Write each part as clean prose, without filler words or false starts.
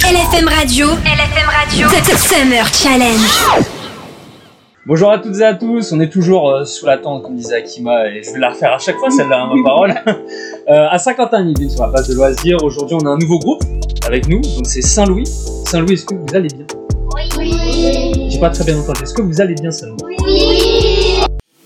LFM Radio. Summer Challenge. Bonjour à toutes et à tous, on est toujours sous la tente comme disait Akima et je vais la refaire à chaque fois celle-là, ma parole. À Saint-Quentin-Yvelines sur la place de loisirs, aujourd'hui on a un nouveau groupe avec nous, donc c'est Saint-Louis. Saint-Louis, est-ce que vous allez bien? Oui. J'ai pas très bien entendu, est-ce que vous allez bien Saint-Louis? Oui.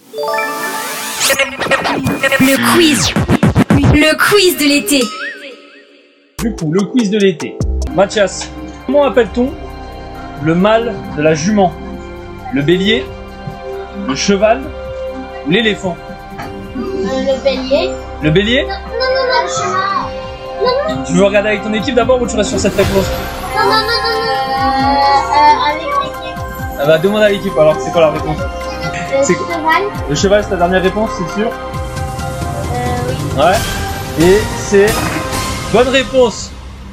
Le quiz de l'été. Du coup, le quiz de l'été. Mathias, comment appelle-t-on le mâle de la jument? Le bélier, le cheval ou l'éléphant? Le bélier. Le bélier? Non, le cheval. Tu veux regarder avec ton équipe d'abord ou tu restes sur cette réponse? Non. Avec l'équipe. Ah bah demande à l'équipe alors, c'est quoi la réponse? Le C'est- cheval. Le cheval c'est ta dernière réponse, c'est sûr? Oui. Ouais. Et c'est bonne réponse.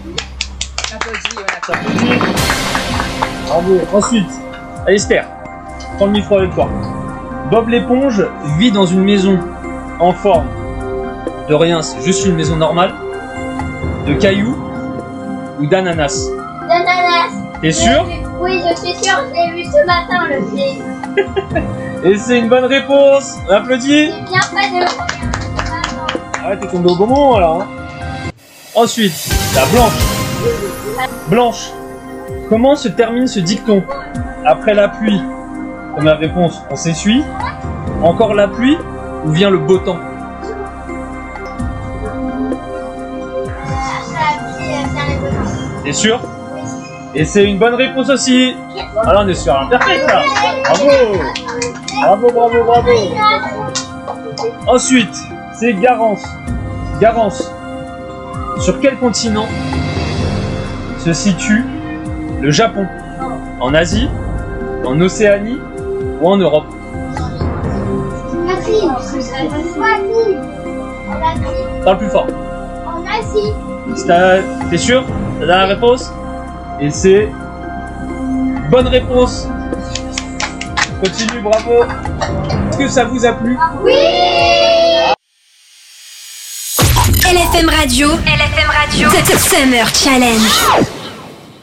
Applaudis. Bravo. Ensuite, Esther, prends le micro avec toi. Bob l'éponge vit dans une maison en forme de rien, c'est juste une maison normale, de cailloux ou d'ananas. L'ananas. T'es sûr? Oui, je suis sûre, je l'ai vu ce matin le film. Et c'est une bonne réponse. On applaudit. J'ai bien fait de le regarder ce matin. Ah, t'es tombé au bon moment là. Hein. Ensuite, la Blanche. Blanche, comment se termine ce dicton? Après la pluie, première réponse, on s'essuie. Encore la pluie ou vient le beau temps? T'es sûr? Et c'est une bonne réponse aussi. Alors on est sur un perfect là. Bravo. Ensuite, c'est Garance. Garance, sur quel continent se situe le Japon? En Asie, en Océanie ou en Europe? En Asie. Parle plus fort. En Asie. T'es sûr? Ta dernière réponse? Et c'est bonne réponse. Continue, bravo. Est-ce que ça vous a plu? Oui. LFM Radio. Summer Challenge.